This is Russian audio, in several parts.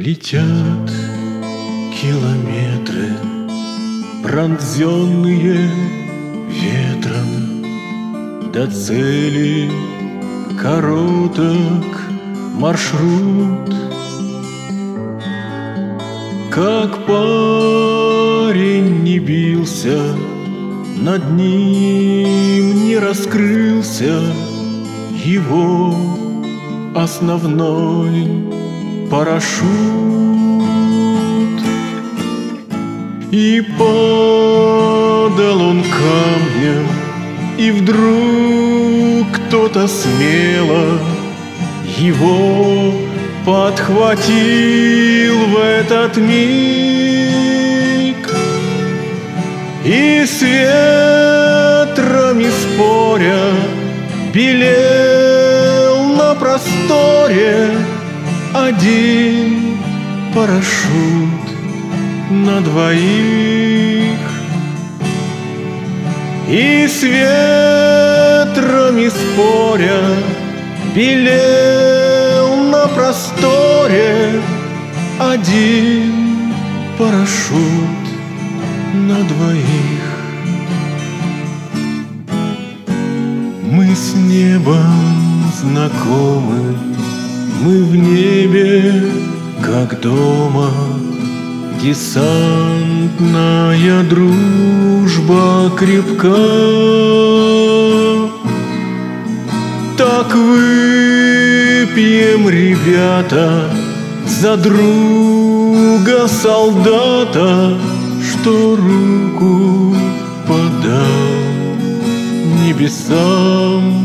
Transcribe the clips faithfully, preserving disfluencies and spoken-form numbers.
Летят километры, пронзенные ветром, до цели короток маршрут. Как парень не бился, над ним не раскрылся его основной парашют. И падал он камнем, и вдруг кто-то смело его подхватил в этот миг. И с ветрами споря белел на просторе один парашют на двоих. И с ветрами споря белел на просторе один парашют на двоих. Мы с небом знакомы, мы в небе, как дома. Десантная дружба крепка. Так выпьем, ребята, за друга солдата, что руку подал небесам.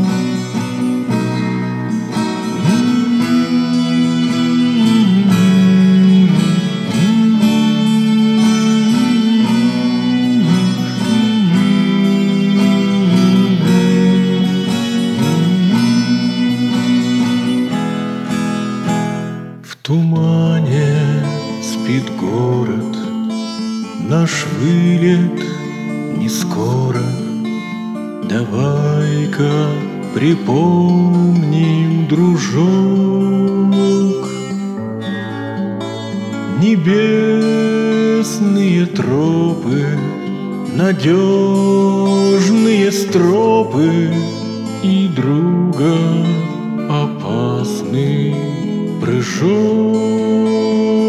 В тумане спит город, наш вылет не скоро. Давай-ка припомним, дружок, небесные тропы, надежные стропы и друга опасный прыжок.